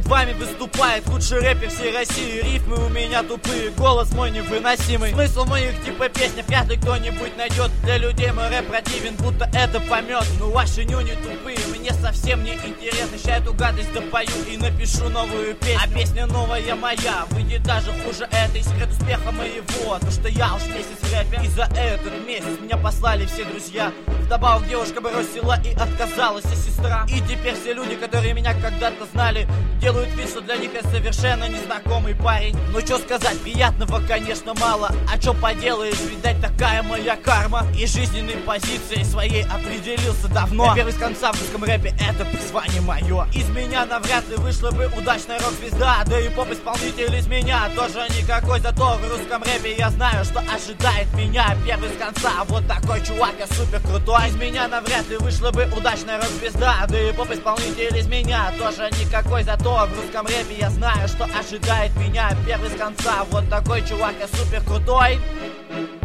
вами выступает лучший рэпер всей России. Рифмы у меня тупые, голос мой невыносимый. Смысл моих типа песни вряд ли кто-нибудь найдет. Для людей мой рэп противен, будто это помет. Но ваши нюни тупые, мне совсем не интересно. Ща эту гадость допою и напишу новую песню. А песня новая моя выйдет даже хуже этой. Секрет успеха моего, то что я уж месяц в рэпе. И за этот месяц меня послали все друзья. Вдобавок девушка бросила и отказалась и сестра. И теперь все люди, которые меня когда-то знали, делают вид, что для них я совершенно незнакомый парень. Ну чё сказать, приятного, конечно, мало. А чё поделаешь, видать, такая моя карма. И жизненной позицией своей определился давно. Я первый с конца в русском рэпе, это призвание мое. Из меня навряд ли вышла бы удачная рок-звезда. Да и поп-исполнитель из меня тоже никакой. Зато в русском рэпе я знаю, что ожидает меня. Первый с конца, вот такой чувак, я супер крутой. Из меня навряд ли вышла бы удачная рок-звезда. Да и поп-исполнитель из меня тоже никакой. Зато в русском рэпе я знаю, что ожидает меня. Первый с конца, вот такой чувак, я супер крутой.